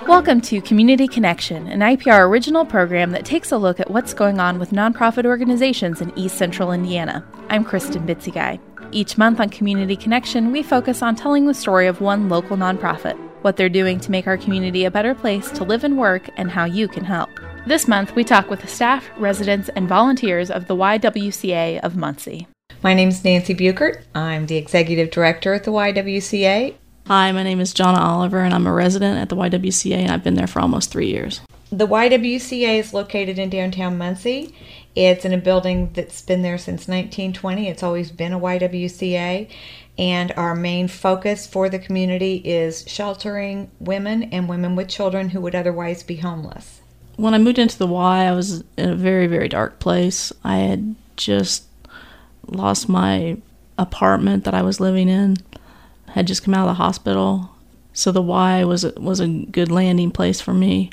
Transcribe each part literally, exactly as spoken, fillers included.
Welcome to Community Connection, an I P R original program that takes a look at what's going on with nonprofit organizations in East Central Indiana. I'm Kristen Bitzigai. Each month on Community Connection, we focus on telling the story of one local nonprofit, what they're doing to make our community a better place to live and work, and how you can help. This month, we talk with the staff, residents, and volunteers of the Y W C A of Muncie. My name is Nancy Buchert. I'm the Executive Director at the Y W C A. Hi, my name is Jonna Oliver, and I'm a resident at the Y W C A, and I've been there for almost three years. The Y W C A is located in downtown Muncie. It's in a building that's been there since nineteen twenty. It's always been a Y W C A, and our main focus for the community is sheltering women and women with children who would otherwise be homeless. When I moved into the Y, I was in a very, very dark place. I had just lost my apartment that I was living in. Had just come out of the hospital, so the Y was a, was a good landing place for me.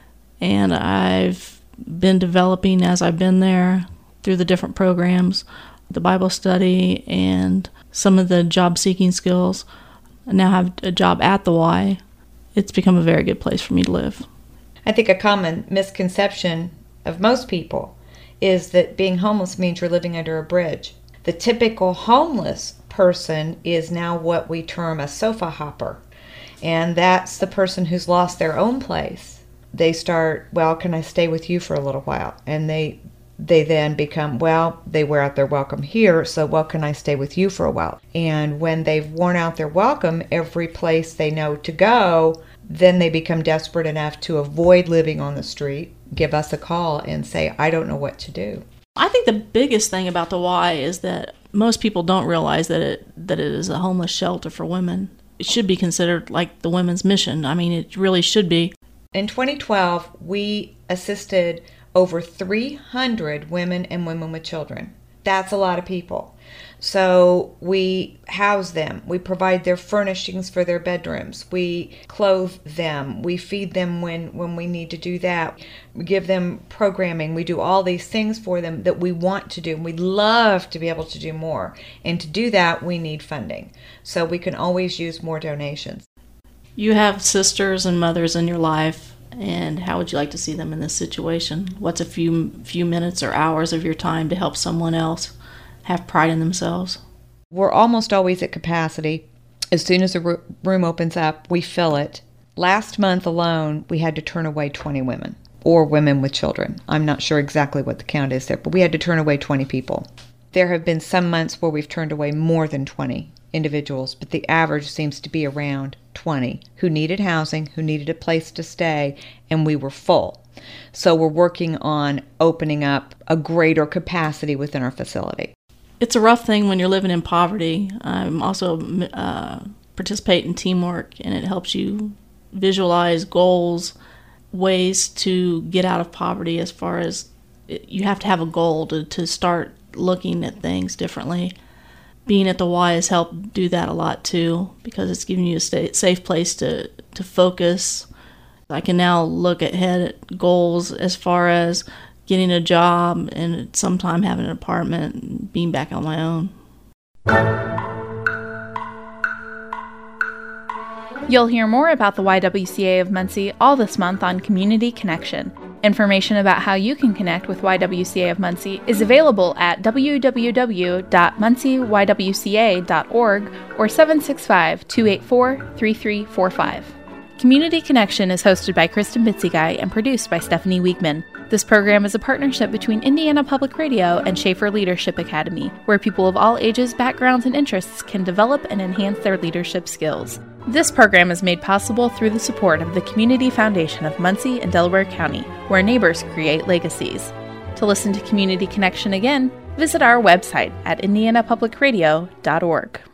And I've been developing as I've been there through the different programs, the Bible study, and some of the job-seeking skills. I now have a job at the Y. It's become a very good place for me to live. I think a common misconception of most people is that being homeless means you're living under a bridge. The typical homeless person is now what we term a sofa hopper, and that's the person who's lost their own place. They start, well, can I stay with you for a little while? And they they then become, well, they wear out their welcome here, so well, can I stay with you for a while? And when they've worn out their welcome, every place they know to go, then they become desperate enough to avoid living on the street, give us a call and say, I don't know what to do. I think the biggest thing about the Y is that most people don't realize that it that it is a homeless shelter for women. It should be considered like the women's mission. I mean, it really should be. In twenty twelve, we assisted over three hundred women and women with children. That's a lot of people. So we house them. We provide their furnishings for their bedrooms. We clothe them. We feed them when, when we need to do that. We give them programming. We do all these things for them that we want to do. We'd love to be able to do more. And to do that, we need funding. So we can always use more donations. You have sisters and mothers in your life, and how would you like to see them in this situation? What's a few few minutes or hours of your time to help someone else have pride in themselves? We're almost always at capacity. As soon as the room opens up, we fill it. Last month alone, we had to turn away twenty women, or women with children. I'm not sure exactly what the count is there, but we had to turn away twenty people. There have been some months where we've turned away more than twenty individuals, but the average seems to be around twenty who needed housing, who needed a place to stay, and we were full. So we're working on opening up a greater capacity within our facility. It's a rough thing when you're living in poverty. I'm also uh, participate in teamwork, and it helps you visualize goals, ways to get out of poverty. As far as it, you have to have a goal to, to start looking at things differently. Being at the Y has helped do that a lot too, because it's giving you a sta- safe place to, to focus. I can now look ahead at goals as far as getting a job and sometime having an apartment and being back on my own. You'll hear more about the Y W C A of Muncie all this month on Community Connection. Information about how you can connect with Y W C A of Muncie is available at w w w dot muncie y w c a dot org or seven six five, two eight four, three three four five. Community Connection is hosted by Kristen Bitzigai and produced by Stephanie Wiegman. This program is a partnership between Indiana Public Radio and Schaefer Leadership Academy, where people of all ages, backgrounds, and interests can develop and enhance their leadership skills. This program is made possible through the support of the Community Foundation of Muncie and Delaware County, where neighbors create legacies. To listen to Community Connection again, visit our website at indiana public radio dot org.